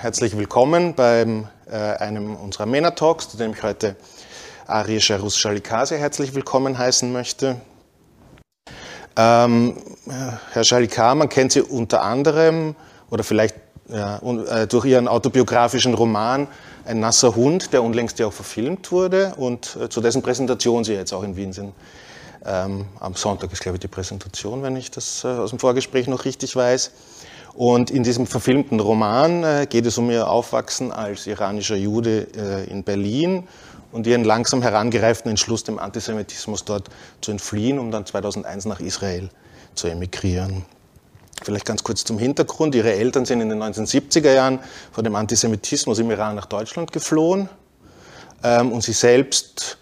herzlich willkommen bei einem unserer MENA-Talks, zu dem ich heute Arie Charus-Shalikasi herzlich willkommen heißen möchte. Herr Shalikar, man kennt Sie unter anderem, oder vielleicht durch Ihren autobiografischen Roman Ein nasser Hund, der unlängst ja auch verfilmt wurde und zu dessen Präsentation Sie jetzt auch in Wien sind. Am Sonntag ist, glaube ich, die Präsentation, wenn ich das aus dem Vorgespräch noch richtig weiß. Und in diesem verfilmten Roman geht es um Ihr Aufwachsen als iranischer Jude in Berlin und Ihren langsam herangereiften Entschluss, dem Antisemitismus dort zu entfliehen, um dann 2001 nach Israel zu emigrieren. Vielleicht ganz kurz zum Hintergrund. Ihre Eltern sind in den 1970er Jahren vor dem Antisemitismus im Iran nach Deutschland geflohen und Sie selbst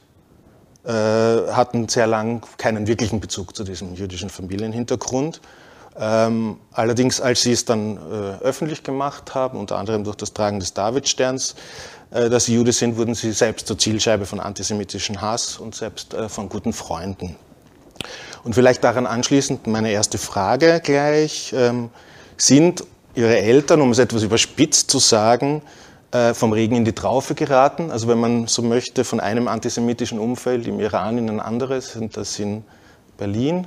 hatten sehr lang keinen wirklichen Bezug zu diesem jüdischen Familienhintergrund. Allerdings, als sie es dann öffentlich gemacht haben, unter anderem durch das Tragen des Davidsterns, dass sie Jude sind, wurden sie selbst zur Zielscheibe von antisemitischen Hass und selbst von guten Freunden. Und vielleicht daran anschließend meine erste Frage gleich. Sind Ihre Eltern, um es etwas überspitzt zu sagen, vom Regen in die Traufe geraten? Also wenn man so möchte, von einem antisemitischen Umfeld im Iran in ein anderes, sind das in Berlin?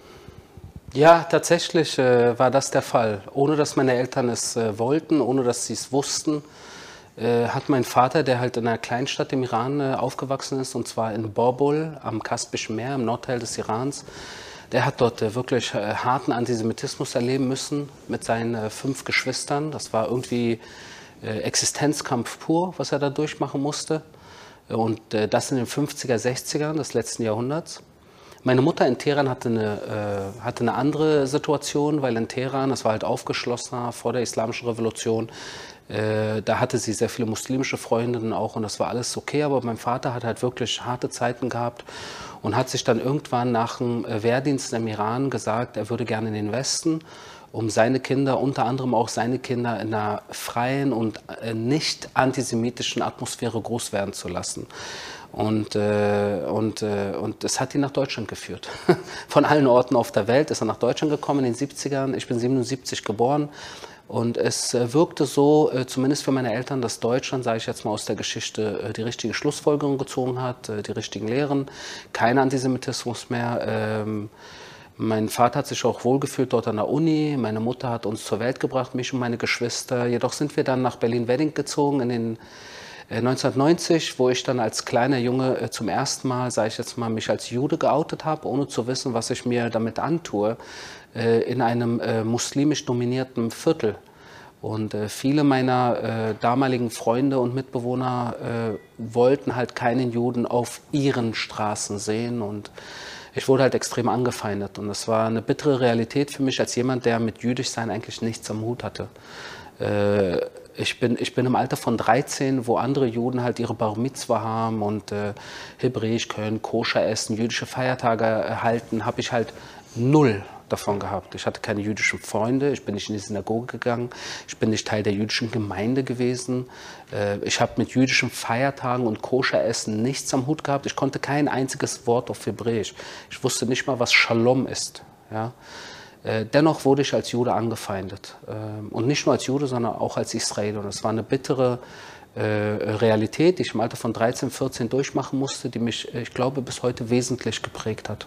Ja, tatsächlich war das der Fall. Ohne dass meine Eltern es wollten, ohne dass sie es wussten, hat mein Vater, der halt in einer Kleinstadt im Iran aufgewachsen ist, und zwar in Borbul am Kaspischen Meer, im Nordteil des Irans, der hat dort wirklich harten Antisemitismus erleben müssen mit seinen 5 Geschwistern. Das war irgendwie Existenzkampf pur, was er da durchmachen musste. Und das in den 50er, 60ern des letzten Jahrhunderts. Meine Mutter in Teheran hatte eine andere Situation, weil in Teheran, das war halt aufgeschlossener vor der Islamischen Revolution, da hatte sie sehr viele muslimische Freundinnen auch und das war alles okay, aber mein Vater hat halt wirklich harte Zeiten gehabt und hat sich dann irgendwann nach dem Wehrdienst im Iran gesagt, er würde gerne in den Westen, um seine Kinder, unter anderem auch seine Kinder, in einer freien und nicht antisemitischen Atmosphäre groß werden zu lassen. Und es hat ihn nach Deutschland geführt. Von allen Orten auf der Welt ist er nach Deutschland gekommen in den 70ern. Ich bin 77 geboren. Und es wirkte so, zumindest für meine Eltern, dass Deutschland, sage ich jetzt mal aus der Geschichte, die richtige Schlussfolgerung gezogen hat, die richtigen Lehren, kein Antisemitismus mehr. Mein Vater hat sich auch wohlgefühlt dort an der Uni. Meine Mutter hat uns zur Welt gebracht, mich und meine Geschwister. Jedoch sind wir dann nach Berlin-Wedding gezogen in den 1990, wo ich dann als kleiner Junge zum ersten Mal, sage ich jetzt mal, mich als Jude geoutet habe, ohne zu wissen, was ich mir damit antue, in einem muslimisch dominierten Viertel. Und viele meiner damaligen Freunde und Mitbewohner wollten halt keinen Juden auf ihren Straßen sehen und ich wurde halt extrem angefeindet. Und das war eine bittere Realität für mich als jemand, der mit Jüdischsein eigentlich nichts am Hut hatte. Ich bin im Alter von 13, wo andere Juden halt ihre Bar Mitzwa haben und Hebräisch können, Koscher essen, jüdische Feiertage halten, habe ich halt null davon gehabt. Ich hatte keine jüdischen Freunde, ich bin nicht in die Synagoge gegangen, ich bin nicht Teil der jüdischen Gemeinde gewesen. Ich habe mit jüdischen Feiertagen und Koscher-Essen nichts am Hut gehabt. Ich konnte kein einziges Wort auf Hebräisch. Ich wusste nicht mal, was Shalom ist. Ja? Dennoch wurde ich als Jude angefeindet. Und nicht nur als Jude, sondern auch als Israeli. Und das war eine bittere Realität, die ich im Alter von 13, 14 durchmachen musste, die mich, ich glaube, bis heute wesentlich geprägt hat.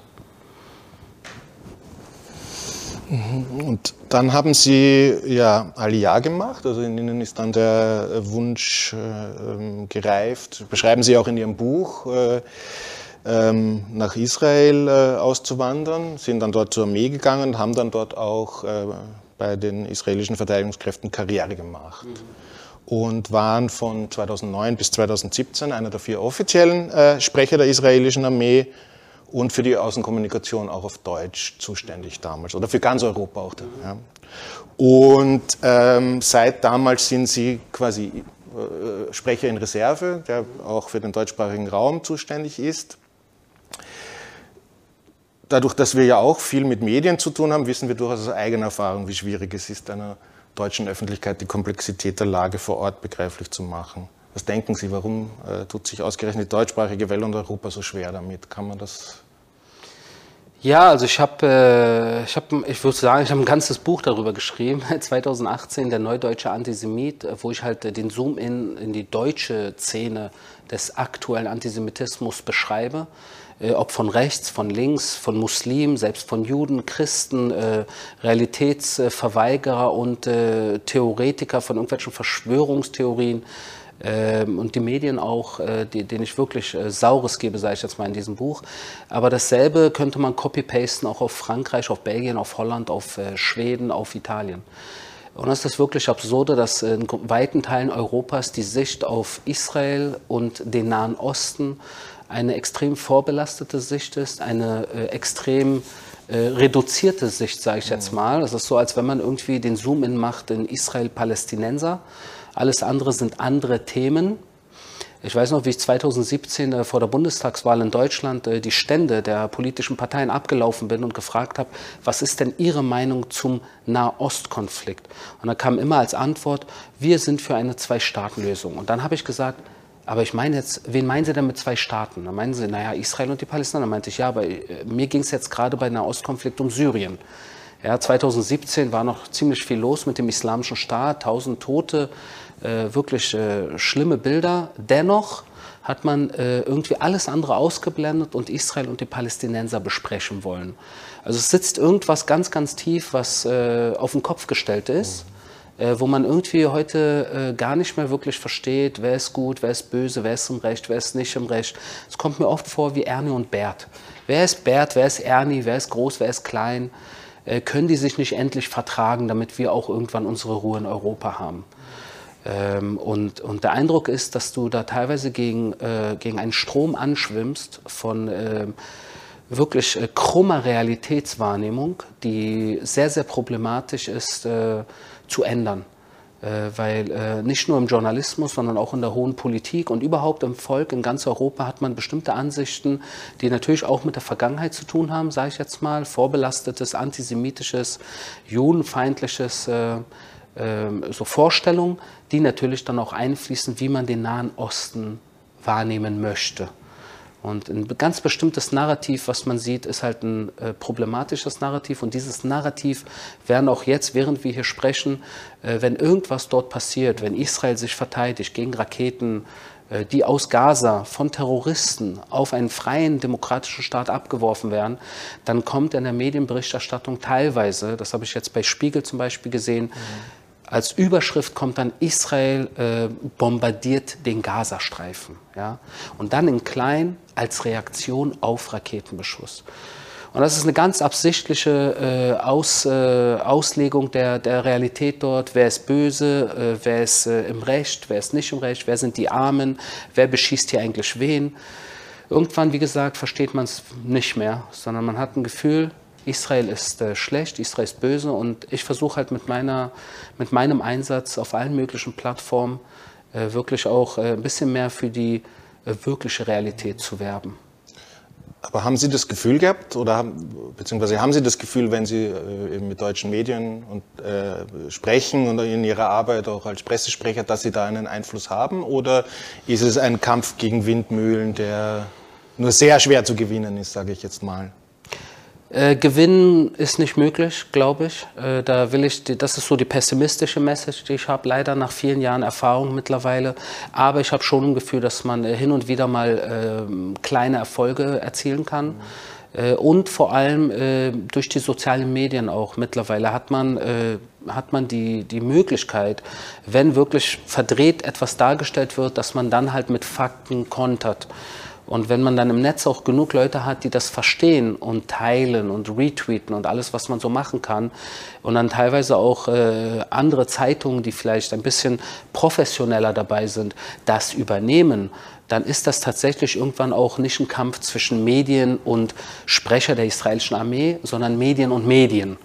Und dann haben Sie ja Aliyah gemacht, also in Ihnen ist dann der Wunsch gereift, beschreiben Sie auch in Ihrem Buch, nach Israel auszuwandern, sind dann dort zur Armee gegangen und haben dann dort auch bei den israelischen Verteidigungskräften Karriere gemacht. Und waren von 2009 bis 2017 einer der 4 offiziellen Sprecher der israelischen Armee und für die Außenkommunikation auch auf Deutsch zuständig damals oder für ganz Europa auch. Ja. Und seit damals sind Sie quasi Sprecher in Reserve, der auch für den deutschsprachigen Raum zuständig ist. Dadurch, dass wir ja auch viel mit Medien zu tun haben, wissen wir durchaus aus eigener Erfahrung, wie schwierig es ist, einer deutschen Öffentlichkeit die Komplexität der Lage vor Ort begreiflich zu machen. Was denken Sie, warum tut sich ausgerechnet die deutschsprachige Welt und Europa so schwer damit? Kann man das? Ja, also ich würde sagen, ich habe ein ganzes Buch darüber geschrieben, 2018, der Neudeutsche Antisemit, wo ich halt den Zoom in die deutsche Szene des aktuellen Antisemitismus beschreibe. Ob von rechts, von links, von Muslimen, selbst von Juden, Christen, Realitätsverweigerer und Theoretiker von irgendwelchen Verschwörungstheorien. Und die Medien auch, denen ich wirklich Saures gebe, sage ich jetzt mal in diesem Buch. Aber dasselbe könnte man copy-pasten auch auf Frankreich, auf Belgien, auf Holland, auf Schweden, auf Italien. Und das ist das wirklich Absurde, dass in weiten Teilen Europas die Sicht auf Israel und den Nahen Osten eine extrem vorbelastete Sicht ist, eine extrem reduzierte Sicht, sage ich jetzt mal. Es ist so, als wenn man irgendwie den Zoom-In macht in Israel-Palästinenser. Alles andere sind andere Themen. Ich weiß noch, wie ich 2017 vor der Bundestagswahl in Deutschland die Stände der politischen Parteien abgelaufen bin und gefragt habe, was ist denn Ihre Meinung zum Nahostkonflikt? Und da kam immer als Antwort, wir sind für eine Zwei-Staaten-Lösung. Und dann habe ich gesagt, aber ich meine jetzt, wen meinen Sie denn mit zwei Staaten? Dann meinen Sie, naja, Israel und die Palästinenser. Dann meinte ich, ja, aber mir ging es jetzt gerade bei Nahostkonflikt um Syrien. Ja, 2017 war noch ziemlich viel los mit dem Islamischen Staat, 1000 Tote, wirklich schlimme Bilder. Dennoch hat man irgendwie alles andere ausgeblendet und Israel und die Palästinenser besprechen wollen. Also es sitzt irgendwas ganz, ganz tief, was auf den Kopf gestellt ist, wo man irgendwie heute gar nicht mehr wirklich versteht, wer ist gut, wer ist böse, wer ist im Recht, wer ist nicht im Recht. Es kommt mir oft vor wie Ernie und Bert. Wer ist Bert, wer ist Ernie, wer ist groß, wer ist klein? Können die sich nicht endlich vertragen, damit wir auch irgendwann unsere Ruhe in Europa haben? Und der Eindruck ist, dass du da teilweise gegen einen Strom anschwimmst von wirklich krummer Realitätswahrnehmung, die sehr, sehr problematisch ist zu ändern. Weil nicht nur im Journalismus, sondern auch in der hohen Politik und überhaupt im Volk in ganz Europa hat man bestimmte Ansichten, die natürlich auch mit der Vergangenheit zu tun haben, sage ich jetzt mal, vorbelastetes, antisemitisches, judenfeindliches so Vorstellungen, die natürlich dann auch einfließen, wie man den Nahen Osten wahrnehmen möchte. Und ein ganz bestimmtes Narrativ, was man sieht, ist halt ein problematisches Narrativ. Und dieses Narrativ werden auch jetzt, während wir hier sprechen, wenn irgendwas dort passiert, wenn Israel sich verteidigt gegen Raketen, die aus Gaza von Terroristen auf einen freien, demokratischen Staat abgeworfen werden, dann kommt in der Medienberichterstattung teilweise, das habe ich jetzt bei Spiegel zum Beispiel gesehen, als Überschrift kommt dann, Israel bombardiert den Gazastreifen. Ja? Und dann in klein als Reaktion auf Raketenbeschuss. Und das ist eine ganz absichtliche Auslegung der Realität dort. Wer ist böse, wer ist im Recht, wer ist nicht im Recht, wer sind die Armen, wer beschießt hier eigentlich wen. Irgendwann, wie gesagt, versteht man es nicht mehr, sondern man hat ein Gefühl, Israel ist schlecht, Israel ist böse und ich versuche halt mit meinem Einsatz auf allen möglichen Plattformen wirklich auch ein bisschen mehr für die wirkliche Realität zu werben. Aber haben Sie das Gefühl gehabt, beziehungsweise haben Sie das Gefühl, wenn Sie eben mit deutschen Medien sprechen und in Ihrer Arbeit auch als Pressesprecher, dass Sie da einen Einfluss haben? Oder ist es ein Kampf gegen Windmühlen, der nur sehr schwer zu gewinnen ist, sage ich jetzt mal? Gewinnen ist nicht möglich, glaube ich. Das ist so die pessimistische Message, die ich habe, leider nach vielen Jahren Erfahrung mittlerweile. Aber ich habe schon ein Gefühl, dass man hin und wieder mal kleine Erfolge erzielen kann. Und vor allem durch die sozialen Medien auch mittlerweile hat man die Möglichkeit, wenn wirklich verdreht etwas dargestellt wird, dass man dann halt mit Fakten kontert. Und wenn man dann im Netz auch genug Leute hat, die das verstehen und teilen und retweeten und alles, was man so machen kann, und dann teilweise auch andere Zeitungen, die vielleicht ein bisschen professioneller dabei sind, das übernehmen, dann ist das tatsächlich irgendwann auch nicht ein Kampf zwischen Medien und Sprecher der israelischen Armee, sondern Medien und Medien.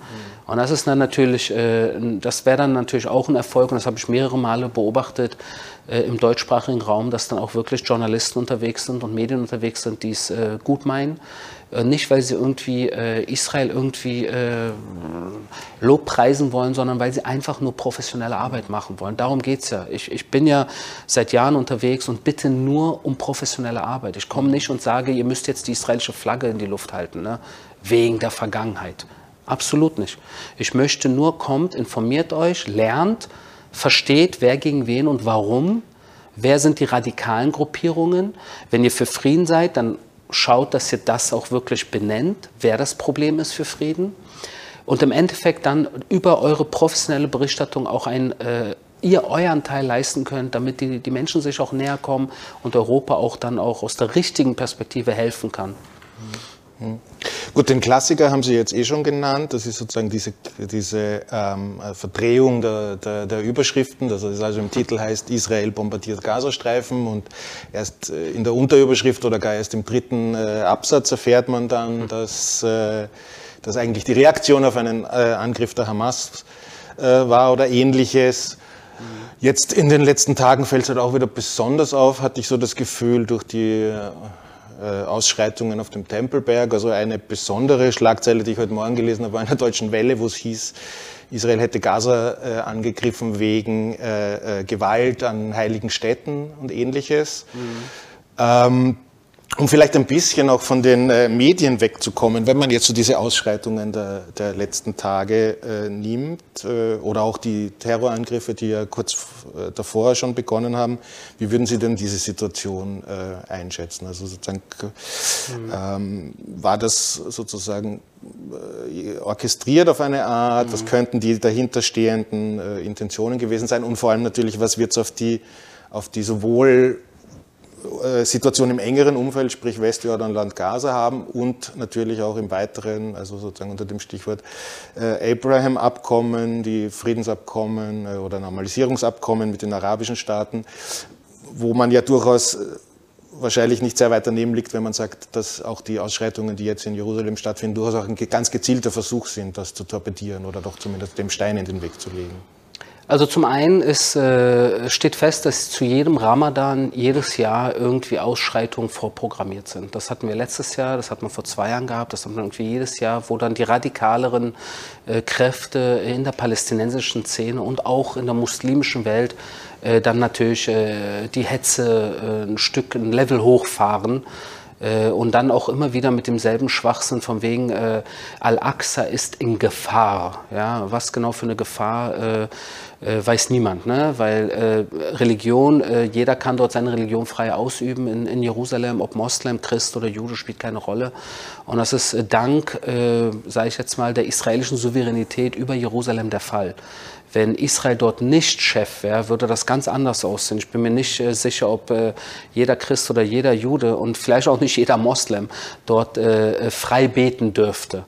Und das ist dann natürlich, das wäre dann natürlich auch ein Erfolg, und das habe ich mehrere Male beobachtet im deutschsprachigen Raum, dass dann auch wirklich Journalisten unterwegs sind und Medien unterwegs sind, die es gut meinen. Nicht, weil sie irgendwie Israel irgendwie lobpreisen wollen, sondern weil sie einfach nur professionelle Arbeit machen wollen. Darum geht es ja. Ich bin ja seit Jahren unterwegs und bitte nur um professionelle Arbeit. Ich komme nicht und sage, ihr müsst jetzt die israelische Flagge in die Luft halten, ne? Wegen der Vergangenheit. Absolut nicht. Ich möchte nur, kommt, informiert euch, lernt, versteht, wer gegen wen und warum. Wer sind die radikalen Gruppierungen? Wenn ihr für Frieden seid, dann schaut, dass ihr das auch wirklich benennt, wer das Problem ist für Frieden. Und im Endeffekt dann über eure professionelle Berichterstattung auch ihr euren Teil leisten könnt, damit die Menschen sich auch näher kommen und Europa auch dann auch aus der richtigen Perspektive helfen kann. Gut, den Klassiker haben Sie jetzt eh schon genannt. Das ist sozusagen diese Verdrehung der Überschriften. Das also im Titel heißt, Israel bombardiert Gazastreifen, und erst in der Unterüberschrift oder gar erst im dritten Absatz erfährt man dann, dass eigentlich die Reaktion auf einen Angriff der Hamas war oder Ähnliches. Jetzt in den letzten Tagen fällt es halt auch wieder besonders auf, hatte ich so das Gefühl, durch die Ausschreitungen auf dem Tempelberg. Also eine besondere Schlagzeile, die ich heute Morgen gelesen habe, war in der Deutschen Welle, wo es hieß, Israel hätte Gaza angegriffen wegen Gewalt an heiligen Städten und Ähnliches. Um vielleicht ein bisschen auch von den Medien wegzukommen, wenn man jetzt so diese Ausschreitungen der letzten Tage nimmt, oder auch die Terrorangriffe, die ja kurz davor schon begonnen haben, wie würden Sie denn diese Situation einschätzen? Also sozusagen, war das sozusagen orchestriert auf eine Art? Was könnten die dahinterstehenden Intentionen gewesen sein? Und vor allem natürlich, was wird es auf die sowohl Situation im engeren Umfeld, sprich Westjordanland, Gaza haben, und natürlich auch im weiteren, also sozusagen unter dem Stichwort Abraham-Abkommen, die Friedensabkommen oder Normalisierungsabkommen mit den arabischen Staaten, wo man ja durchaus wahrscheinlich nicht sehr weit daneben liegt, wenn man sagt, dass auch die Ausschreitungen, die jetzt in Jerusalem stattfinden, durchaus auch ein ganz gezielter Versuch sind, das zu torpedieren oder doch zumindest dem Stein in den Weg zu legen. Also zum einen steht fest, dass zu jedem Ramadan jedes Jahr irgendwie Ausschreitungen vorprogrammiert sind. Das hatten wir letztes Jahr, das hatten wir vor 2 Jahren gehabt, das hatten wir irgendwie jedes Jahr, wo dann die radikaleren Kräfte in der palästinensischen Szene und auch in der muslimischen Welt dann natürlich die Hetze ein Level hochfahren. Und dann auch immer wieder mit demselben Schwachsinn von wegen Al-Aqsa ist in Gefahr. Ja, was genau für eine Gefahr, weiß niemand, ne? Weil Religion, jeder kann dort seine Religion frei ausüben in Jerusalem, ob Moslem, Christ oder Jude, spielt keine Rolle. Und das ist dank, sage ich jetzt mal, der israelischen Souveränität über Jerusalem der Fall. Wenn Israel dort nicht Chef wäre, würde das ganz anders aussehen. Ich bin mir nicht sicher, ob jeder Christ oder jeder Jude und vielleicht auch nicht jeder Moslem dort frei beten dürfte.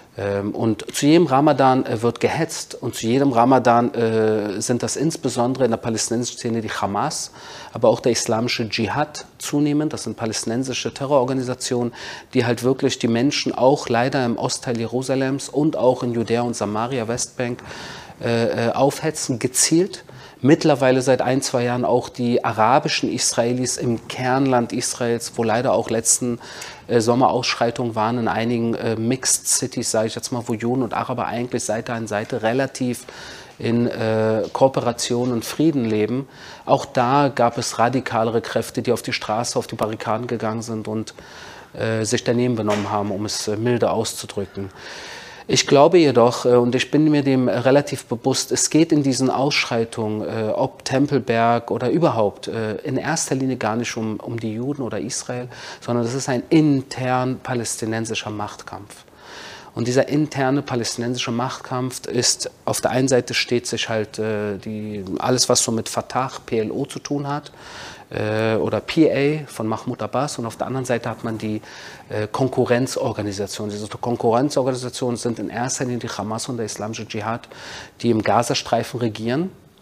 Und zu jedem Ramadan wird gehetzt, und zu jedem Ramadan sind das insbesondere in der palästinensischen Szene die Hamas, aber auch der islamische Dschihad zunehmend. Das sind palästinensische Terrororganisationen, die halt wirklich die Menschen auch leider im Ostteil Jerusalems und auch in Judäa und Samaria, Westbank, aufhetzen, gezielt. Mittlerweile seit 1, 2 Jahren auch die arabischen Israelis im Kernland Israels, wo leider auch letzten Sommer Ausschreitungen waren in einigen Mixed Cities, sage ich jetzt mal, wo Juden und Araber eigentlich Seite an Seite relativ in Kooperation und Frieden leben. Auch da gab es radikalere Kräfte, die auf die Straße, auf die Barrikaden gegangen sind und sich daneben benommen haben, um es milde auszudrücken. Ich glaube jedoch, und ich bin mir dem relativ bewusst, es geht in diesen Ausschreitungen, ob Tempelberg oder überhaupt, in erster Linie gar nicht um die Juden oder Israel, sondern es ist ein intern palästinensischer Machtkampf. Und dieser interne palästinensische Machtkampf ist, auf der einen Seite steht sich halt alles, was so mit Fatah, PLO zu tun hat, oder PA von Mahmoud Abbas, und auf der anderen Seite hat man die Konkurrenzorganisationen. Diese Konkurrenzorganisationen sind in erster Linie die Hamas und der islamische Dschihad, die im Gazastreifen regieren.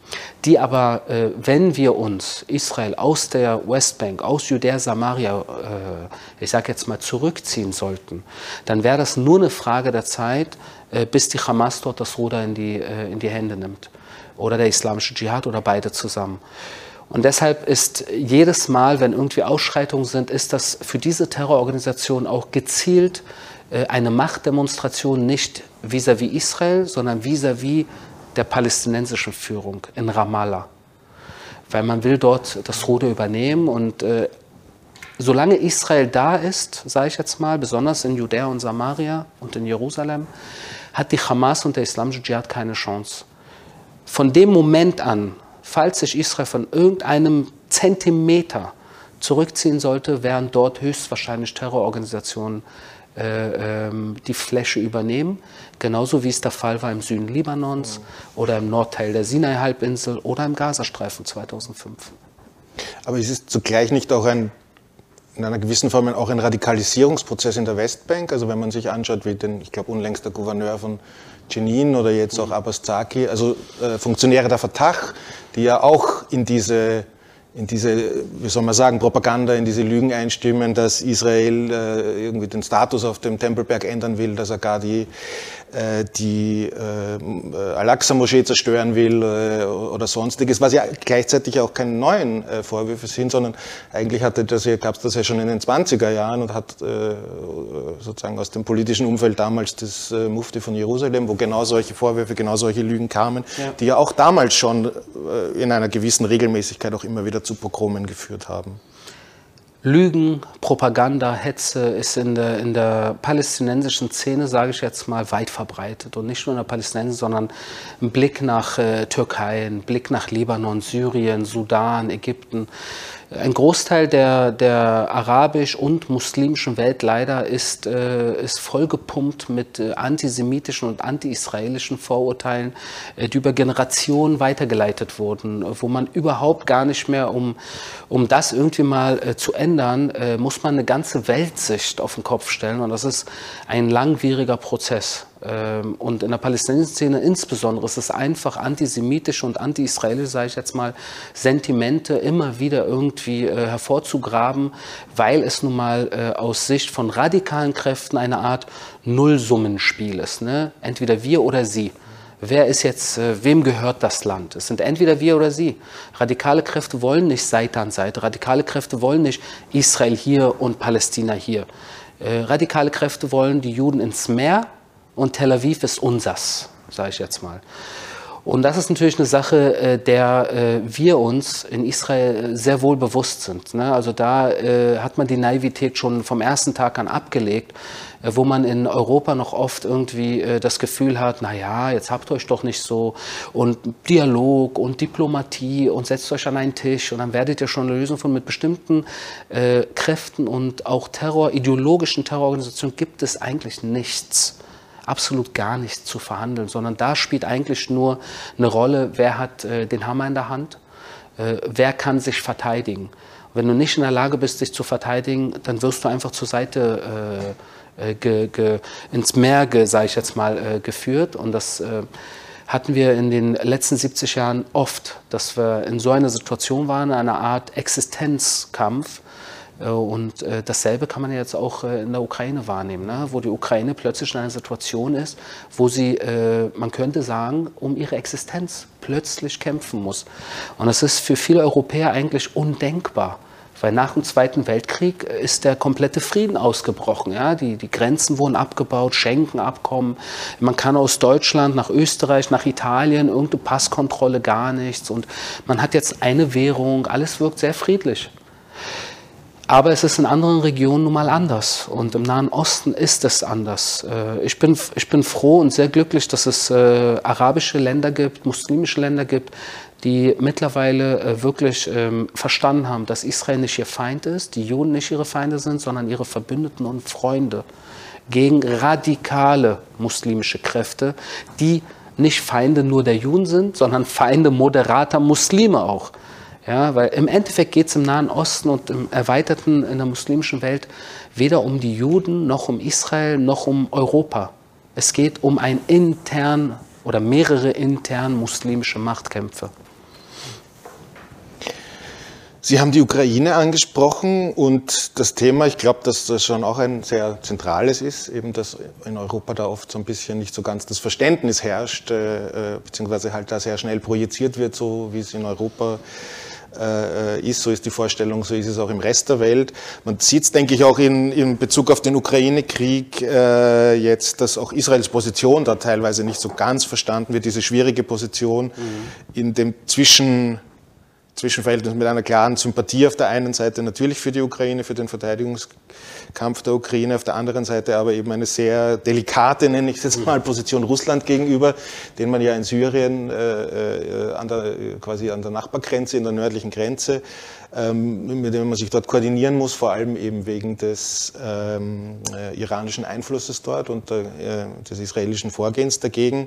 die aber, wenn wir uns Israel aus der Westbank, aus Judäa, Samaria, ich sage jetzt mal, zurückziehen sollten, dann wäre das nur eine Frage der Zeit, bis die Hamas dort das Ruder in die Hände nimmt. Oder der islamische Dschihad oder beide zusammen. Und deshalb ist jedes Mal, wenn irgendwie Ausschreitungen sind, ist das für diese Terrororganisation auch gezielt eine Machtdemonstration nicht vis-à-vis Israel, sondern vis-à-vis der palästinensischen Führung in Ramallah. Weil man will dort das Ruder übernehmen und solange Israel da ist, sage ich jetzt mal, besonders in Judäa und Samaria und in Jerusalem, hat die Hamas und der islamische Dschihad keine Chance. Von dem Moment an, falls sich Israel von irgendeinem Zentimeter zurückziehen sollte, werden dort höchstwahrscheinlich Terrororganisationen die Fläche übernehmen. Genauso wie es der Fall war im Süden Libanons oder im Nordteil der Sinai-Halbinsel oder im Gazastreifen 2005. Aber ist es zugleich nicht auch in einer gewissen Form auch ein Radikalisierungsprozess in der Westbank? Also wenn man sich anschaut, wie ich glaube unlängst der Gouverneur von Jenin oder jetzt auch Abbas Zaki, also Funktionäre der Fatah, die ja auch in diese, wie soll man sagen, Propaganda, in diese Lügen einstimmen, dass Israel irgendwie den Status auf dem Tempelberg ändern will, dass er gar die Al-Aqsa-Moschee zerstören will oder sonstiges, was ja gleichzeitig auch keine neuen Vorwürfe sind, sondern eigentlich gab es das ja schon in den 20er Jahren und hat sozusagen aus dem politischen Umfeld damals das Mufti von Jerusalem, wo genau solche Vorwürfe, genau solche Lügen kamen, ja, die ja auch damals schon in einer gewissen Regelmäßigkeit auch immer wieder zu Pogromen geführt haben. Lügen, Propaganda, Hetze ist in der palästinensischen Szene, sage ich jetzt mal, weit verbreitet. Und nicht nur in der palästinensischen, sondern ein Blick nach Türkei, ein Blick nach Libanon, Syrien, Sudan, Ägypten. Ein Großteil der arabisch- und muslimischen Welt leider ist vollgepumpt mit antisemitischen und anti-israelischen Vorurteilen, die über Generationen weitergeleitet wurden, wo man überhaupt gar nicht mehr, um das irgendwie mal zu ändern, muss man eine ganze Weltsicht auf den Kopf stellen. Und das ist ein langwieriger Prozess. Und in der palästinensischen Szene insbesondere ist es einfach antisemitische und anti-israelische, sage ich jetzt mal, Sentimente immer wieder irgendwie hervorzugraben, weil es nun mal aus Sicht von radikalen Kräften eine Art Nullsummenspiel ist. Ne? Entweder wir oder sie. Wer ist jetzt, wem gehört das Land? Es sind entweder wir oder sie. Radikale Kräfte wollen nicht Seite an Seite. Radikale Kräfte wollen nicht Israel hier und Palästina hier. Radikale Kräfte wollen die Juden ins Meer und Tel Aviv ist unsers, sage ich jetzt mal. Und das ist natürlich eine Sache, der wir uns in Israel sehr wohl bewusst sind. Ne? Also da hat man die Naivität schon vom ersten Tag an abgelegt, wo man in Europa noch oft irgendwie das Gefühl hat, naja, jetzt habt ihr euch doch nicht so und Dialog und Diplomatie und setzt euch an einen Tisch und dann werdet ihr schon eine Lösung von mit bestimmten Kräften und auch ideologischen Terrororganisationen gibt es eigentlich nichts. Absolut gar nichts zu verhandeln, sondern da spielt eigentlich nur eine Rolle, wer hat den Hammer in der Hand, wer kann sich verteidigen. Wenn du nicht in der Lage bist, dich zu verteidigen, dann wirst du einfach zur Seite ins Meer, sage ich jetzt mal, geführt. Und das hatten wir in den letzten 70 Jahren oft, dass wir in so einer Situation waren, eine Art Existenzkampf. Und dasselbe kann man jetzt auch in der Ukraine wahrnehmen, ne? Wo die Ukraine plötzlich in einer Situation ist, wo sie, man könnte sagen, um ihre Existenz plötzlich kämpfen muss. Und das ist für viele Europäer eigentlich undenkbar, weil nach dem Zweiten Weltkrieg ist der komplette Frieden ausgebrochen. Ja? Die Grenzen wurden abgebaut, Schengen-Abkommen. Man kann aus Deutschland nach Österreich, nach Italien, irgendeine Passkontrolle, gar nichts. Und man hat jetzt eine Währung, alles wirkt sehr friedlich. Aber es ist in anderen Regionen nun mal anders und im Nahen Osten ist es anders. Ich bin froh und sehr glücklich, dass es arabische Länder gibt, muslimische Länder gibt, die mittlerweile wirklich verstanden haben, dass Israel nicht ihr Feind ist, die Juden nicht ihre Feinde sind, sondern ihre Verbündeten und Freunde gegen radikale muslimische Kräfte, die nicht Feinde nur der Juden sind, sondern Feinde moderater Muslime auch. Ja, weil im Endeffekt geht es im Nahen Osten und im Erweiterten in der muslimischen Welt weder um die Juden, noch um Israel, noch um Europa. Es geht um ein intern oder mehrere intern muslimische Machtkämpfe. Sie haben die Ukraine angesprochen und das Thema, ich glaube, dass das schon auch ein sehr zentrales ist, eben dass in Europa da oft so ein bisschen nicht so ganz das Verständnis herrscht, beziehungsweise halt da sehr schnell projiziert wird, so wie es in Europa ist, so ist die Vorstellung, so ist es auch im Rest der Welt. Man sieht es, denke ich, auch in Bezug auf den Ukraine-Krieg jetzt, dass auch Israels Position da teilweise nicht so ganz verstanden wird, diese schwierige Position in dem Zwischenverhältnis mit einer klaren Sympathie auf der einen Seite natürlich für die Ukraine, für den Verteidigungskampf der Ukraine, auf der anderen Seite aber eben eine sehr delikate, nenne ich es jetzt mal, Position Russland gegenüber, den man ja in Syrien quasi an der Nachbargrenze, in der nördlichen Grenze, mit dem man sich dort koordinieren muss, vor allem eben wegen des iranischen Einflusses dort und des israelischen Vorgehens dagegen.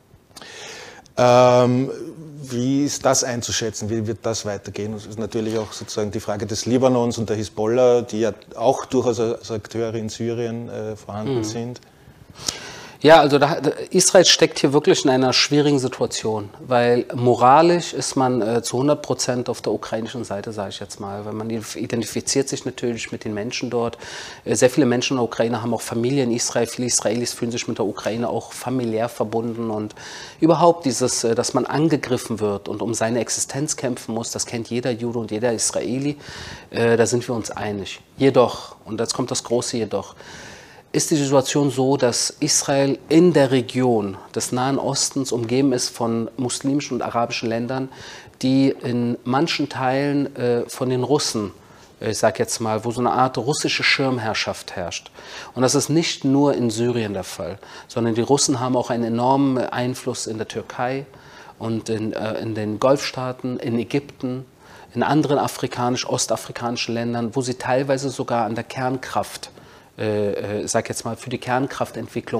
Wie ist das einzuschätzen? Wie wird das weitergehen? Das ist natürlich auch sozusagen die Frage des Libanons und der Hisbollah, die ja auch durchaus als Akteure in Syrien vorhanden sind. Ja, also Israel steckt hier wirklich in einer schwierigen Situation, weil moralisch ist man zu 100% auf der ukrainischen Seite, sage ich jetzt mal, weil man identifiziert sich natürlich mit den Menschen dort. Sehr viele Menschen in der Ukraine haben auch Familie in Israel, viele Israelis fühlen sich mit der Ukraine auch familiär verbunden und überhaupt dieses, dass man angegriffen wird und um seine Existenz kämpfen muss, das kennt jeder Jude und jeder Israeli, da sind wir uns einig. Jedoch, und jetzt kommt das große Jedoch, ist die Situation so, dass Israel in der Region des Nahen Ostens umgeben ist von muslimischen und arabischen Ländern, die in manchen Teilen von den Russen, ich sage jetzt mal, wo so eine Art russische Schirmherrschaft herrscht. Und das ist nicht nur in Syrien der Fall, sondern die Russen haben auch einen enormen Einfluss in der Türkei und in den Golfstaaten, in Ägypten, in anderen ostafrikanischen Ländern, wo sie teilweise sogar an der Kernkraft sag jetzt mal, für die Kernkraftentwicklung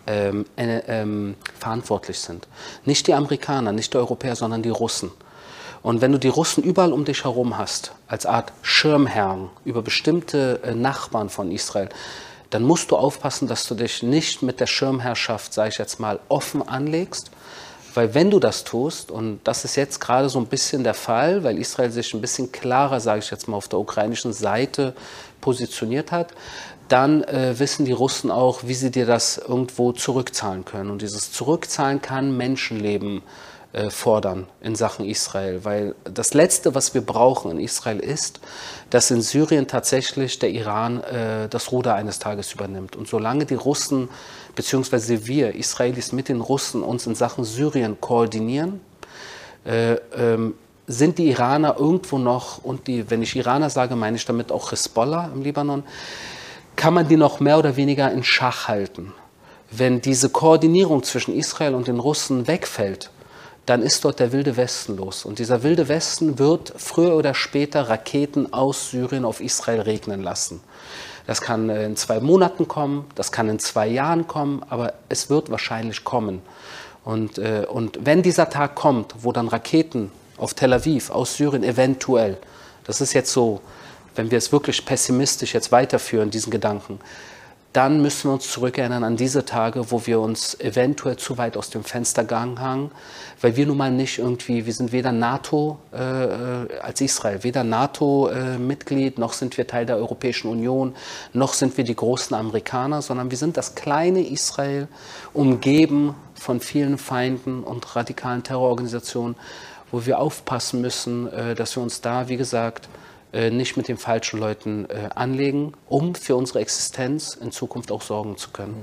verantwortlich sind. Nicht die Amerikaner, nicht die Europäer, sondern die Russen. Und wenn du die Russen überall um dich herum hast, als Art Schirmherren über bestimmte Nachbarn von Israel, dann musst du aufpassen, dass du dich nicht mit der Schirmherrschaft, sage ich jetzt mal, offen anlegst. Weil wenn du das tust, und das ist jetzt gerade so ein bisschen der Fall, weil Israel sich ein bisschen klarer, sage ich jetzt mal, auf der ukrainischen Seite positioniert hat, dann wissen die Russen auch, wie sie dir das irgendwo zurückzahlen können. Und dieses Zurückzahlen kann Menschenleben fordern in Sachen Israel. Weil das Letzte, was wir brauchen in Israel ist, dass in Syrien tatsächlich der Iran das Ruder eines Tages übernimmt. Und solange die Russen, beziehungsweise wir Israelis mit den Russen uns in Sachen Syrien koordinieren, sind die Iraner irgendwo noch, und wenn ich Iraner sage, meine ich damit auch Hisbollah im Libanon, kann man die noch mehr oder weniger in Schach halten. Wenn diese Koordinierung zwischen Israel und den Russen wegfällt, dann ist dort der wilde Westen los. Und dieser wilde Westen wird früher oder später Raketen aus Syrien auf Israel regnen lassen. Das kann in 2 Monaten kommen, das kann in 2 Jahren kommen, aber es wird wahrscheinlich kommen. Und wenn dieser Tag kommt, wo dann Raketen auf Tel Aviv aus Syrien eventuell, das ist jetzt so, wenn wir es wirklich pessimistisch jetzt weiterführen, diesen Gedanken, dann müssen wir uns zurückerinnern an diese Tage, wo wir uns eventuell zu weit aus dem Fenster gegangen haben, weil wir nun mal nicht irgendwie, wir sind weder NATO als Israel, weder NATO-Mitglied, noch sind wir Teil der Europäischen Union, noch sind wir die großen Amerikaner, sondern wir sind das kleine Israel, umgeben von vielen Feinden und radikalen Terrororganisationen, wo wir aufpassen müssen, dass wir uns da, wie gesagt, nicht mit den falschen Leuten anlegen, um für unsere Existenz in Zukunft auch sorgen zu können.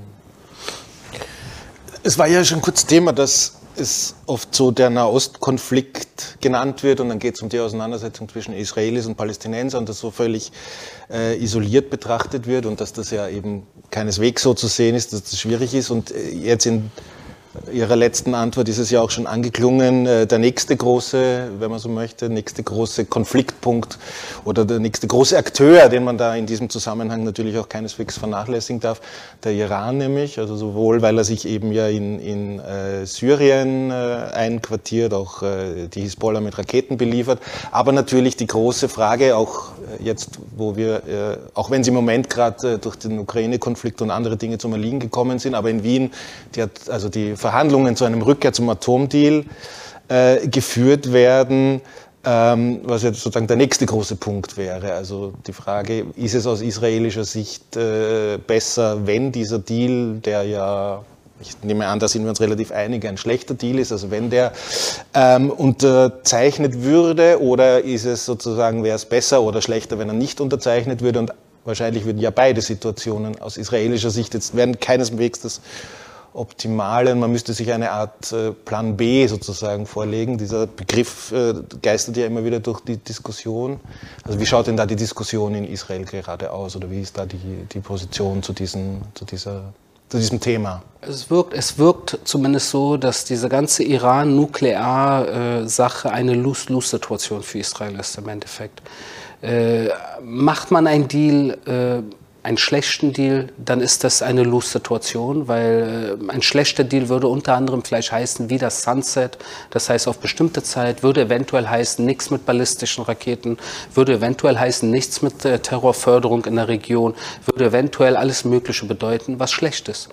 Es war ja schon kurz Thema, dass es oft so der Nahostkonflikt genannt wird und dann geht es um die Auseinandersetzung zwischen Israelis und Palästinensern und das so völlig isoliert betrachtet wird und dass das ja eben keineswegs so zu sehen ist, dass das schwierig ist und jetzt in Ihrer letzten Antwort ist es ja auch schon angeklungen, der nächste große, wenn man so möchte, nächste große Konfliktpunkt oder der nächste große Akteur, den man da in diesem Zusammenhang natürlich auch keineswegs vernachlässigen darf, der Iran nämlich, also sowohl, weil er sich eben ja in Syrien einquartiert, auch die Hisbollah mit Raketen beliefert, aber natürlich die große Frage, auch jetzt, wo wir, auch wenn sie im Moment gerade durch den Ukraine-Konflikt und andere Dinge zum Erliegen gekommen sind, aber in Wien, die Verhandlungen zu einem Rückkehr zum Atomdeal geführt werden. was jetzt sozusagen der nächste große Punkt wäre. Also die Frage, ist es aus israelischer Sicht besser, wenn dieser Deal, der ja, ich nehme an, da sind wir uns relativ einig, ein schlechter Deal ist, also wenn der unterzeichnet würde, oder ist es sozusagen, wäre es besser oder schlechter, wenn er nicht unterzeichnet würde? Und wahrscheinlich würden ja beide Situationen aus israelischer Sicht jetzt werden keineswegs das Optimale. Man müsste sich eine Art Plan B sozusagen vorlegen. Dieser Begriff geistert ja immer wieder durch die Diskussion. Also wie schaut denn da die Diskussion in Israel gerade aus, oder wie ist da die Position zu diesem Thema? Es wirkt zumindest so, dass diese ganze Iran-Nuklear-Sache eine Lose-Lose-Situation für Israel ist im Endeffekt. Macht man einen Deal, einen schlechten Deal, dann ist das eine Lose-Situation, weil ein schlechter Deal würde unter anderem vielleicht heißen, wie das Sunset, das heißt auf bestimmte Zeit, würde eventuell heißen, nichts mit ballistischen Raketen, würde eventuell heißen, nichts mit Terrorförderung in der Region, würde eventuell alles Mögliche bedeuten, was schlecht ist.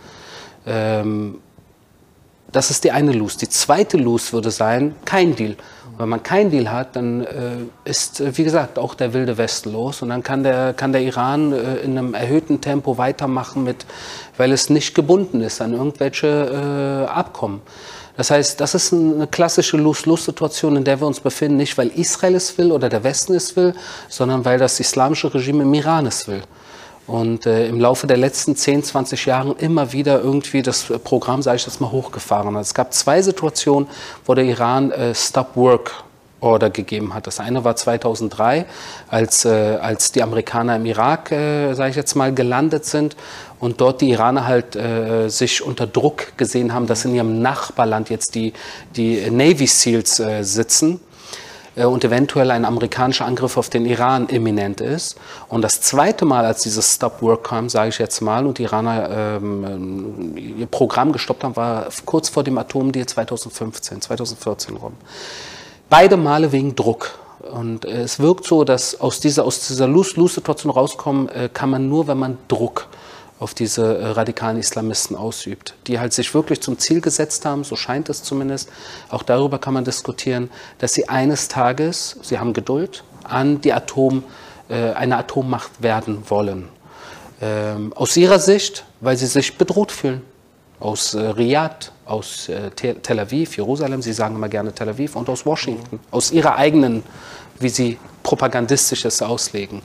Das ist die eine Lose. Die zweite Lose würde sein, kein Deal. Wenn man keinen Deal hat, dann ist, wie gesagt, auch der wilde Westen los. Und dann kann der Iran in einem erhöhten Tempo weitermachen, weil es nicht gebunden ist an irgendwelche Abkommen. Das heißt, das ist eine klassische Lose-Lose-Situation, in der wir uns befinden. Nicht, weil Israel es will oder der Westen es will, sondern weil das islamische Regime im Iran es will. Und im Laufe der letzten 10, 20 Jahren immer wieder irgendwie das Programm, sage ich das mal, hochgefahren hat. Es gab zwei Situationen, wo der Iran Stop-Work-Order gegeben hat. Das eine war 2003, als die Amerikaner im Irak, sage ich jetzt mal, gelandet sind und dort die Iraner halt sich unter Druck gesehen haben, dass in ihrem Nachbarland jetzt die Navy Seals sitzen. Und eventuell ein amerikanischer Angriff auf den Iran imminent ist. Und das zweite Mal, als dieses Stop-Work kam, sage ich jetzt mal, und die Iraner ihr Programm gestoppt haben, war kurz vor dem Atomdeal 2014 rum. Beide Male wegen Druck. Und es wirkt so, dass aus dieser Lose-Lose-Situation rauskommen kann man nur, wenn man Druck auf diese radikalen Islamisten ausübt, die halt sich wirklich zum Ziel gesetzt haben, so scheint es zumindest, auch darüber kann man diskutieren, dass sie eines Tages, sie haben Geduld, an die eine Atommacht werden wollen. Aus ihrer Sicht, weil sie sich bedroht fühlen. Aus Riyadh, aus Tel Aviv, Jerusalem, sie sagen immer gerne Tel Aviv, und aus Washington, aus ihrer eigenen, wie sie propagandistisch es auslegen.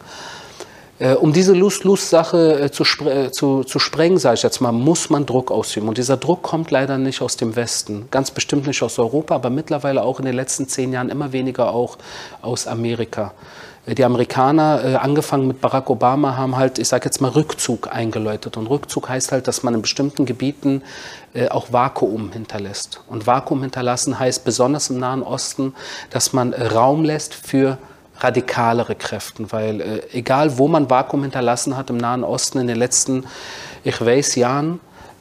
Um diese Lose-Lose-Sache zu sprengen, sage ich jetzt mal, muss man Druck ausüben. Und dieser Druck kommt leider nicht aus dem Westen, ganz bestimmt nicht aus Europa, aber mittlerweile auch in den letzten 10 Jahren immer weniger auch aus Amerika. Die Amerikaner, angefangen mit Barack Obama, haben halt, ich sage jetzt mal, Rückzug eingeläutet. Und Rückzug heißt halt, dass man in bestimmten Gebieten auch Vakuum hinterlässt. Und Vakuum hinterlassen heißt besonders im Nahen Osten, dass man Raum lässt für radikalere Kräften, weil egal wo man Vakuum hinterlassen hat im Nahen Osten in den letzten, ich weiß, Jahren,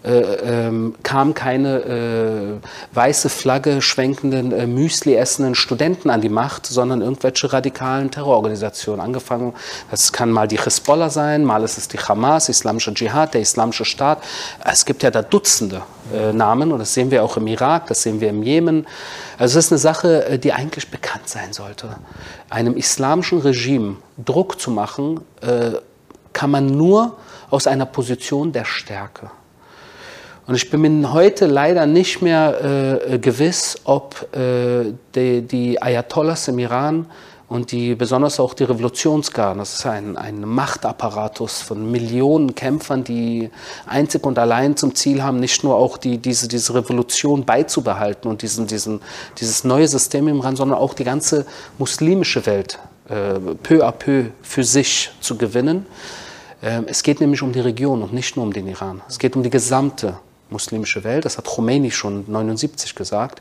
kam keine weiße Flagge schwenkenden, Müsli essenden Studenten an die Macht, sondern irgendwelche radikalen Terrororganisationen. Angefangen, das kann mal die Hisbollah sein, mal ist es die Hamas, Islamische Dschihad, der Islamische Staat. Es gibt ja da Dutzende Namen, und das sehen wir auch im Irak, das sehen wir im Jemen. Also es ist eine Sache, die eigentlich bekannt sein sollte. Einem islamischen Regime Druck zu machen, kann man nur aus einer Position der Stärke. Und ich bin mir heute leider nicht mehr gewiss, ob die Ayatollahs im Iran und besonders auch die Revolutionsgarden, das ist ein Machtapparatus von Millionen Kämpfern, die einzig und allein zum Ziel haben, nicht nur auch diese Revolution beizubehalten und dieses neue System im Iran, sondern auch die ganze muslimische Welt peu à peu für sich zu gewinnen. Es geht nämlich um die Region und nicht nur um den Iran. Es geht um die gesamte muslimische Welt. Das hat Khomeini schon 1979 gesagt.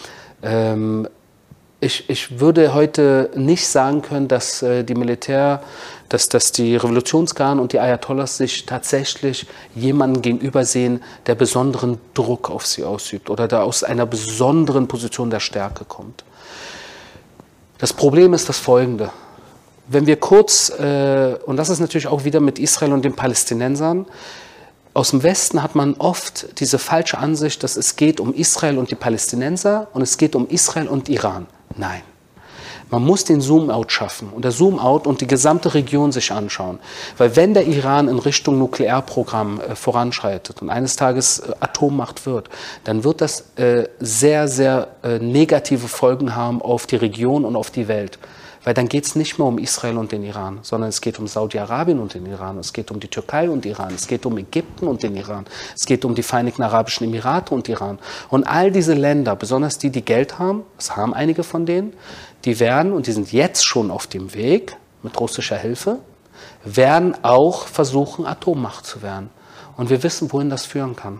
Ich würde heute nicht sagen können, dass dass die Revolutionsgarden und die Ayatollahs sich tatsächlich jemandem gegenüber sehen, der besonderen Druck auf sie ausübt oder da aus einer besonderen Position der Stärke kommt. Das Problem ist das Folgende. Wenn wir kurz, und das ist natürlich auch wieder mit Israel und den Palästinensern, aus dem Westen hat man oft diese falsche Ansicht, dass es geht um Israel und die Palästinenser und es geht um Israel und Iran. Nein. Man muss den Zoom-out schaffen und der Zoom-out und die gesamte Region sich anschauen. Weil wenn der Iran in Richtung Nuklearprogramm voranschreitet und eines Tages Atommacht wird, dann wird das sehr, sehr negative Folgen haben auf die Region und auf die Welt. Weil dann geht es nicht mehr um Israel und den Iran, sondern es geht um Saudi-Arabien und den Iran, es geht um die Türkei und Iran, es geht um Ägypten und den Iran, es geht um die Vereinigten Arabischen Emirate und Iran. Und all diese Länder, besonders die, die Geld haben, das haben einige von denen, die werden, und die sind jetzt schon auf dem Weg, mit russischer Hilfe, werden auch versuchen, Atommacht zu werden. Und wir wissen, wohin das führen kann.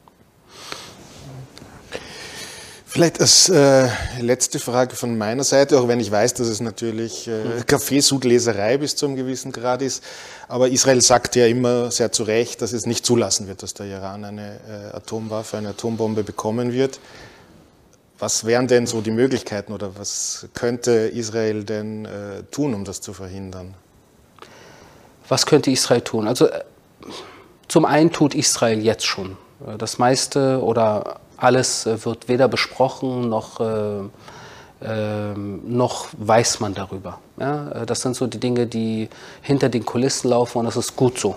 Vielleicht als letzte Frage von meiner Seite, auch wenn ich weiß, dass es natürlich Kaffeesudleserei bis zu einem gewissen Grad ist, aber Israel sagt ja immer sehr zu Recht, dass es nicht zulassen wird, dass der Iran eine Atomwaffe, eine Atombombe bekommen wird. Was wären denn so die Möglichkeiten oder was könnte Israel denn tun, um das zu verhindern? Was könnte Israel tun? Also zum einen tut Israel jetzt schon. Das meiste oder alles wird weder besprochen, noch weiß man darüber. Ja, das sind so die Dinge, die hinter den Kulissen laufen und das ist gut so.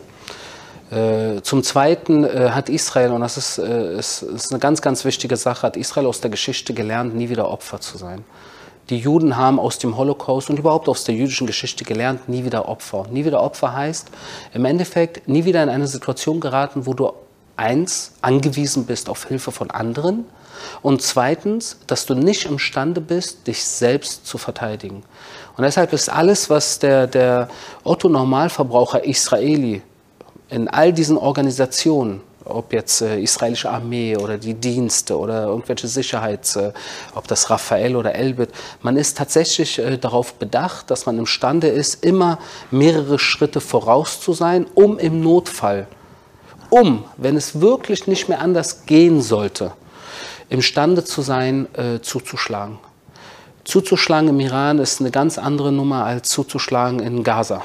Zum Zweiten hat Israel, und das ist eine ganz, ganz wichtige Sache, hat Israel aus der Geschichte gelernt, nie wieder Opfer zu sein. Die Juden haben aus dem Holocaust und überhaupt aus der jüdischen Geschichte gelernt, nie wieder Opfer. Nie wieder Opfer heißt im Endeffekt nie wieder in eine Situation geraten, wo du angewiesen bist auf Hilfe von anderen und zweitens, dass du nicht imstande bist, dich selbst zu verteidigen. Und deshalb ist alles, was der Otto-Normalverbraucher Israeli in all diesen Organisationen, ob jetzt israelische Armee oder die Dienste oder irgendwelche ob das Raphael oder Elbit, man ist tatsächlich darauf bedacht, dass man imstande ist, immer mehrere Schritte voraus zu sein, um im Notfall, wenn es wirklich nicht mehr anders gehen sollte, imstande zu sein, zuzuschlagen. Zuzuschlagen im Iran ist eine ganz andere Nummer als zuzuschlagen in Gaza.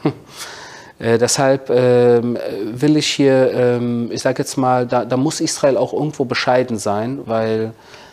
Deshalb will ich hier, ich sage jetzt mal, da muss Israel auch irgendwo bescheiden sein, weil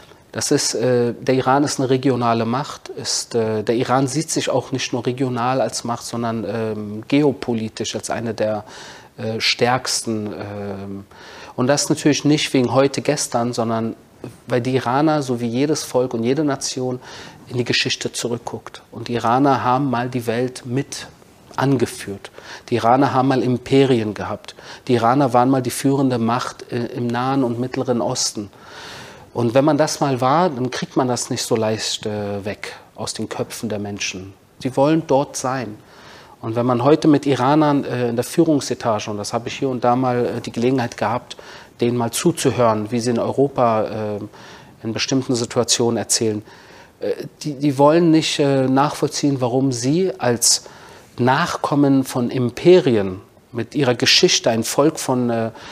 der Iran ist eine regionale Macht. Der Iran sieht sich auch nicht nur regional als Macht, sondern geopolitisch als eine der stärksten. Und das natürlich nicht wegen heute, gestern, sondern weil die Iraner, so wie jedes Volk und jede Nation, in die Geschichte zurückguckt. Und die Iraner haben mal die Welt mit angeführt. Die Iraner haben mal Imperien gehabt. Die Iraner waren mal die führende Macht im Nahen und Mittleren Osten. Und wenn man das mal war, dann kriegt man das nicht so leicht weg aus den Köpfen der Menschen. Sie wollen dort sein. Und wenn man heute mit Iranern in der Führungsetage, und das habe ich hier und da mal die Gelegenheit gehabt, denen mal zuzuhören, wie sie in Europa in bestimmten Situationen erzählen, die wollen nicht nachvollziehen, warum sie als Nachkommen von Imperien, mit ihrer Geschichte, ein Volk von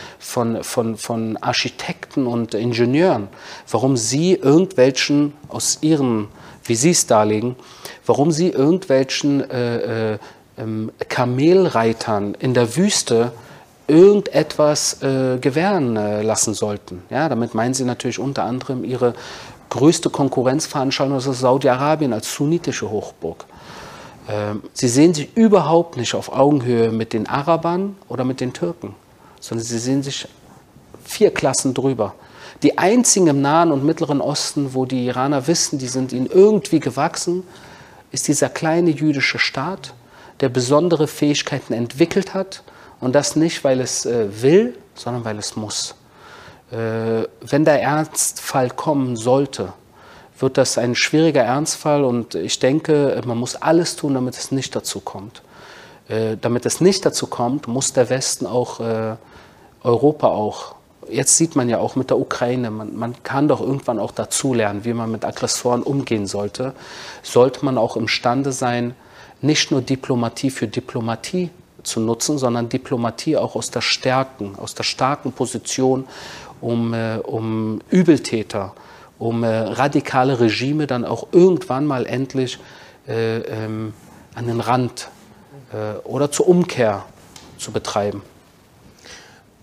Architekten und Ingenieuren, warum sie irgendwelchen, aus ihren, wie sie es darlegen, warum sie irgendwelchen Kamelreitern in der Wüste irgendetwas gewähren lassen sollten. Ja, damit meinen sie natürlich unter anderem ihre größte Konkurrenzveranstaltung, das ist Saudi-Arabien als sunnitische Hochburg. Sie sehen sich überhaupt nicht auf Augenhöhe mit den Arabern oder mit den Türken, sondern sie sehen sich 4 Klassen drüber. Die einzigen im Nahen und Mittleren Osten, wo die Iraner wissen, die sind ihnen irgendwie gewachsen, ist dieser kleine jüdische Staat, der besondere Fähigkeiten entwickelt hat und das nicht, weil es will, sondern weil es muss. Wenn der Ernstfall kommen sollte, wird das ein schwieriger Ernstfall und ich denke, man muss alles tun, damit es nicht dazu kommt. Damit es nicht dazu kommt, muss der Westen auch, Europa auch, jetzt sieht man ja auch mit der Ukraine, man kann doch irgendwann auch dazulernen, wie man mit Aggressoren umgehen sollte man auch imstande sein, nicht nur Diplomatie für Diplomatie zu nutzen, sondern Diplomatie auch aus der starken Position, um Übeltäter, um radikale Regime dann auch irgendwann mal endlich an den Rand oder zur Umkehr zu betreiben.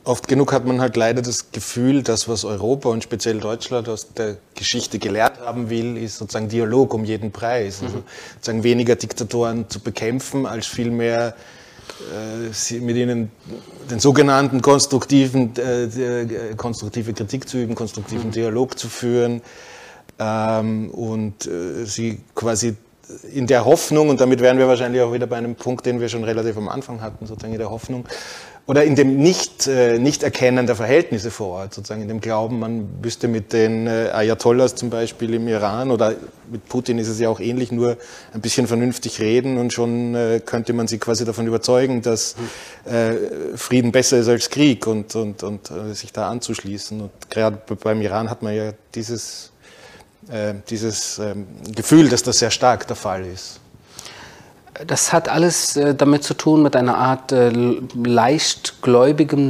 oft genug hat man halt leider das Gefühl, dass was Europa und speziell Deutschland aus der Geschichte gelernt haben will, ist sozusagen Dialog um jeden Preis. Also sozusagen weniger Diktatoren zu bekämpfen, als vielmehr mit ihnen den sogenannten konstruktive Kritik zu üben, konstruktiven Dialog zu führen und sie quasi in der Hoffnung, und damit wären wir wahrscheinlich auch wieder bei einem Punkt, den wir schon relativ am Anfang hatten, sozusagen in der Hoffnung, oder in dem Nicht-Erkennen der Verhältnisse vor Ort, sozusagen in dem Glauben, man müsste mit den Ayatollahs zum Beispiel im Iran, oder mit Putin ist es ja auch ähnlich, nur ein bisschen vernünftig reden und schon könnte man sie quasi davon überzeugen, dass Frieden besser ist als Krieg und sich da anzuschließen. Und gerade beim Iran hat man ja dieses Gefühl, dass das sehr stark der Fall ist. Das hat alles damit zu tun, mit einer Art leichtgläubigem,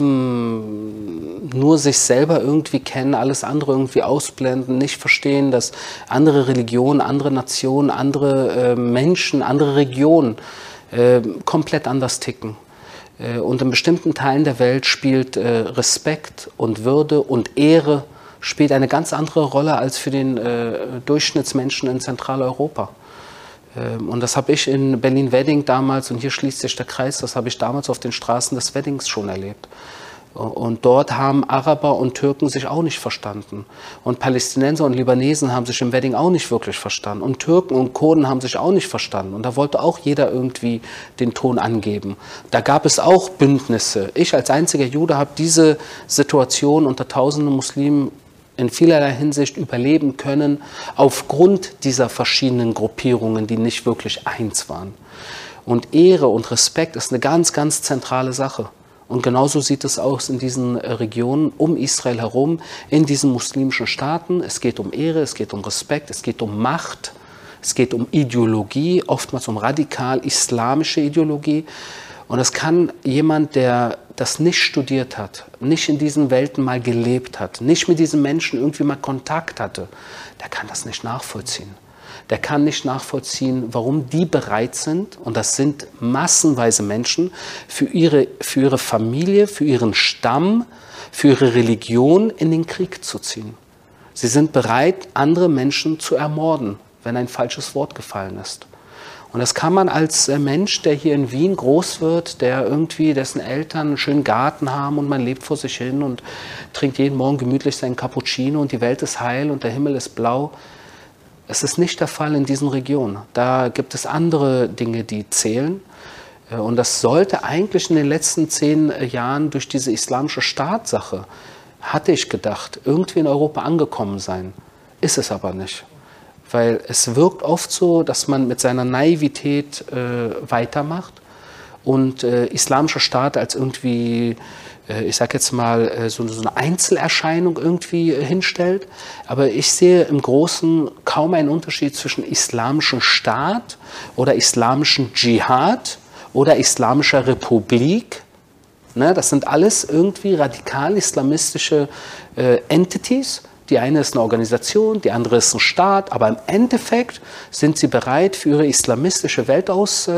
naiven, nur sich selber irgendwie kennen, alles andere irgendwie ausblenden, nicht verstehen, dass andere Religionen, andere Nationen, andere Menschen, andere Regionen komplett anders ticken. Und in bestimmten Teilen der Welt spielt Respekt und Würde und Ehre spielt eine ganz andere Rolle als für den Durchschnittsmenschen in Zentraleuropa. Und das habe ich in Berlin-Wedding damals, und hier schließt sich der Kreis, das habe ich damals auf den Straßen des Weddings schon erlebt. Und dort haben Araber und Türken sich auch nicht verstanden. Und Palästinenser und Libanesen haben sich im Wedding auch nicht wirklich verstanden. Und Türken und Kurden haben sich auch nicht verstanden. Und da wollte auch jeder irgendwie den Ton angeben. Da gab es auch Bündnisse. Ich als einziger Jude habe diese Situation unter tausenden Muslimen in vielerlei Hinsicht überleben können, aufgrund dieser verschiedenen Gruppierungen, die nicht wirklich eins waren. Und Ehre und Respekt ist eine ganz, ganz zentrale Sache. Und genauso sieht es aus in diesen Regionen um Israel herum, in diesen muslimischen Staaten. Es geht um Ehre, es geht um Respekt, es geht um Macht, es geht um Ideologie, oftmals um radikal-islamische Ideologie. Und das kann jemand, der das nicht studiert hat, nicht in diesen Welten mal gelebt hat, nicht mit diesen Menschen irgendwie mal Kontakt hatte, der kann das nicht nachvollziehen. Der kann nicht nachvollziehen, warum die bereit sind, und das sind massenweise Menschen, für ihre Familie, für ihren Stamm, für ihre Religion in den Krieg zu ziehen. Sie sind bereit, andere Menschen zu ermorden, wenn ein falsches Wort gefallen ist. Und das kann man als Mensch, der hier in Wien groß wird, dessen Eltern einen schönen Garten haben und man lebt vor sich hin und trinkt jeden Morgen gemütlich seinen Cappuccino und die Welt ist heil und der Himmel ist blau. Es ist nicht der Fall in diesen Regionen. Da gibt es andere Dinge, die zählen. Und das sollte eigentlich in den letzten 10 Jahren durch diese islamische Staatssache, hatte ich gedacht, irgendwie in Europa angekommen sein. Ist es aber nicht. Weil es wirkt oft so, dass man mit seiner Naivität weitermacht und islamischer Staat als irgendwie, ich sag jetzt mal, so eine Einzelerscheinung irgendwie hinstellt. Aber ich sehe im Großen kaum einen Unterschied zwischen islamischem Staat oder islamischem Dschihad oder islamischer Republik. Ne, das sind alles irgendwie radikal-islamistische Entities. Die eine ist eine Organisation, die andere ist ein Staat, aber im Endeffekt sind sie bereit, für ihre islamistische Welt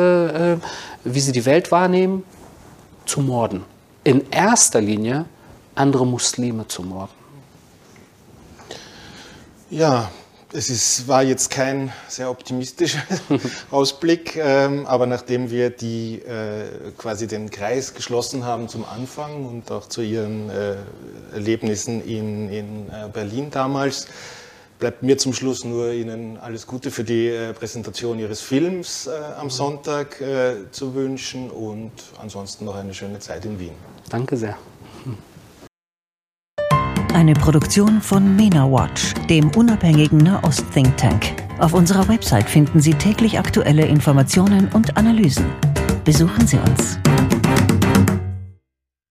wie sie die Welt wahrnehmen, zu morden. In erster Linie andere Muslime zu morden. Ja, war jetzt kein sehr optimistischer Ausblick, aber nachdem wir quasi den Kreis geschlossen haben zum Anfang und auch zu Ihren Erlebnissen in Berlin damals, bleibt mir zum Schluss nur Ihnen alles Gute für die Präsentation Ihres Films am Sonntag zu wünschen und ansonsten noch eine schöne Zeit in Wien. Danke sehr. Eine Produktion von MENA Watch, dem unabhängigen Nahost-Think Tank. Auf unserer Website finden Sie täglich aktuelle Informationen und Analysen. Besuchen Sie uns.